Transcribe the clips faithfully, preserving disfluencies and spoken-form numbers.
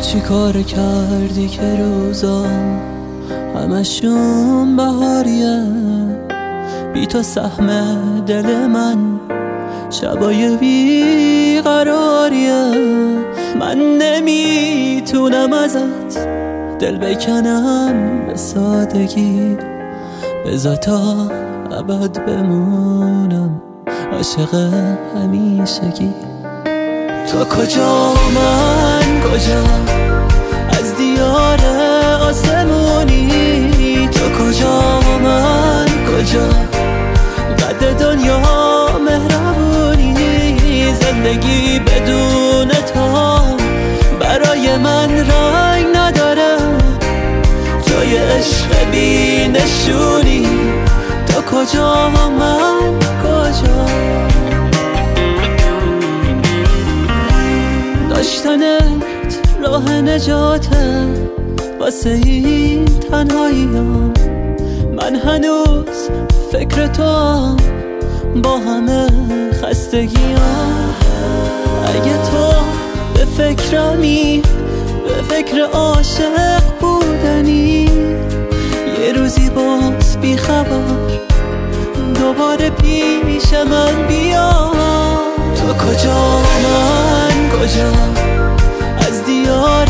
چی کار کردی که روزام همشون بهاریه؟ بی تو سهم دل من شبای بیقراریه. من نمیتونم ازت دل بکنم به سادگی، بذار تا ابد بمونم عاشق همیشگی. تو کجا من کجا، از دیار آسمونی؟ تو کجا من کجا، قد دنیا مهربونی؟ زندگی بدون تو برای من رنگ نداره، جای عشق بی نشونی. تو کجا من کجا، داشتنت راه نجاته واسه این تنهاییام. من هنوز فکر تو با همه خستگیام. اگه تو به فکرمی، به فکر عاشق بودنی، یه روزی باز بی خبر دوباره پیش من بیا. تو کجا من کجا، از دیار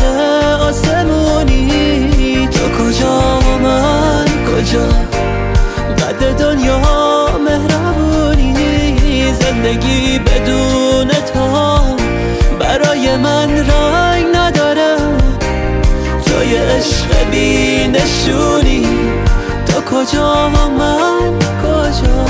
آسمونی؟ تو کجا من کجا، قد دنیا مهربونی؟ زندگی بدون تو برای من رنگ نداره، جای عشق بی نشونی. تو کجا من کجا.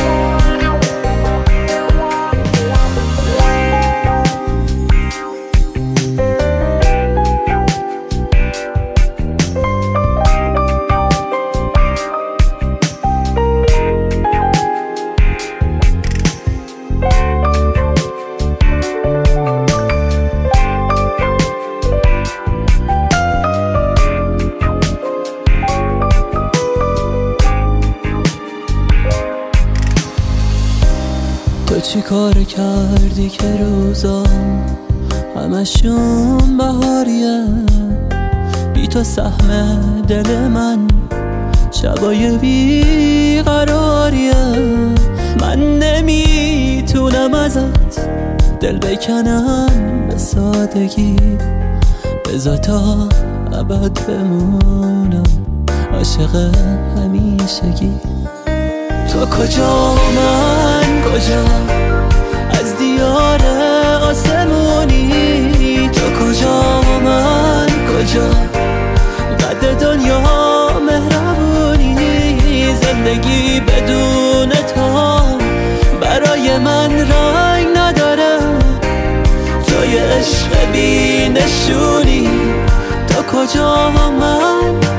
تو چی کار کردی که روزام همشون بهاریه؟ بی تو سهم دل من شبای بیقراریه. من نمیتونم ازت دل بکنم به سادگی، بذار تا ابد بمونم عاشق همیشگی. تو کجا من کجا، از دیار آسمونی؟ تو کجا من کجا، قد دنیا مهربونی؟ زندگی بدون تو برای من رنگ نداره، جای عشق بی نشونی. تو کجا من